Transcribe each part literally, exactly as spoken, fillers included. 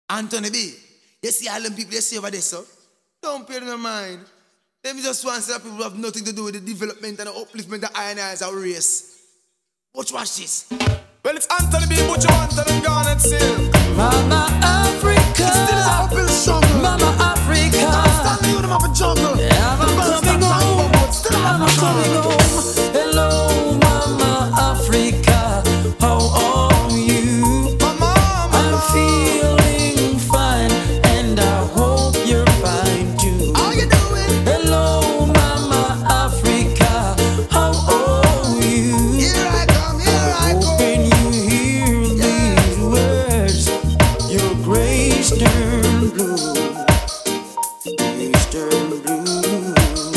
Anthony B, you see all them people you see over there, so don't pay no mind. Them just want to say that people have nothing to do with the development and the upliftment of iron as a race. Watch, watch this. Well, it's Anthony B, but you want to them gone and silk. Mama Africa, Still is a uphill struggle. Mama Africa, Standing with them up a jungle. yeah, I'm coming home. Still I'm have a coming jungle. home. Hello, Mama Africa, how are you? My mama, I'm feeling fine, and I hope you're fine too. How you doing? Hello, Mama Africa, how are you? Here I come, here I come. When you hear these words, your grace turn blue. Grace turn blue.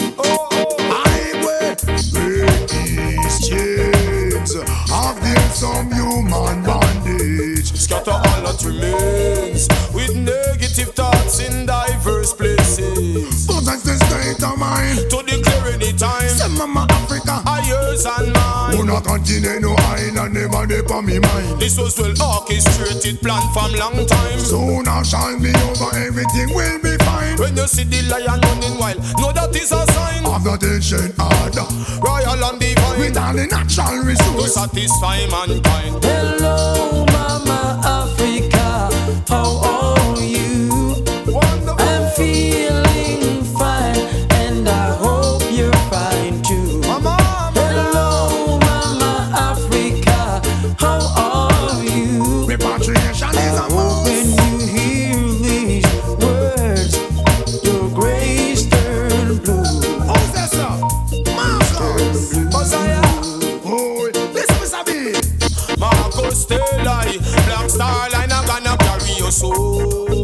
I will break these chains of there some human bondage. scatter all that remains with negative thoughts in diverse places. But that's the state of mind. To declare any time, Say Mama Africa, are yours and mine. who not continue no island never dey on me mind. This was well orchestrated, planned from long time. Soon I shall be over, everything will be fine. When you see the lion running wild, know that is a sign Of the ancient order, royal and divine with all the natural to resources. satisfy mankind. Hello, Mama Africa, how are you? Wonderful. I'm feeling fine, and I hope you're fine too. My mama, Hello, Mama Africa, how are you? Repatriation is a must. When you hear these words, your grace turn blue. Who's that, sir? Marcus. Messiah, Oh, listen, Mister B. Marcus Taylor, Black Star Line, I'm gonna carry your soul.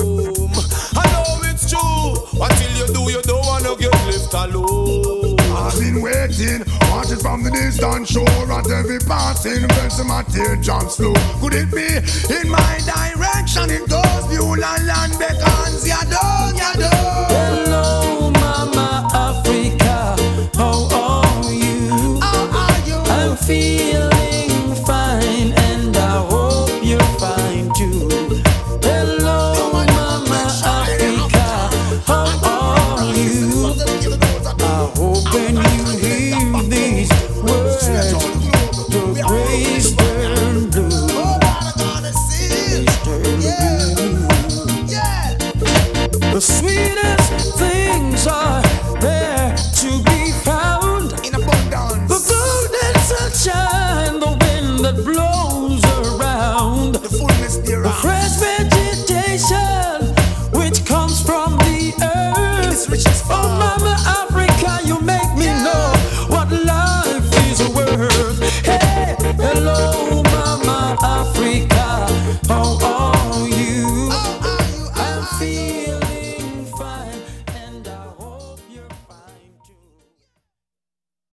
I know it's true. Until you do, you don't wanna get left alone. I've been waiting, watching from the distant shore at every passing verse of my teardrops flow. Could it be in my direction? It goes Beulah land beckons, ya don't, ya don't. Hello, Mama Africa, how are you? How are you? I'm feeling fine, and I hope you're fine too. Hello, Mama Africa, how are you? I hope when you hear these words, your grace turn blue. Oh, what I gotta see. Turn Yeah, blue. yeah. The sweetest things are there to be found. In abundance. The golden sunshine, the wind that blows around. The fullness The thereof. fresh vegetation which comes from the earth. It's rich as Oh, fuck. Mama Africa, you make me know what life is worth. Hey, hello, Mama Africa, how are you? How are you? How I'm are you? feeling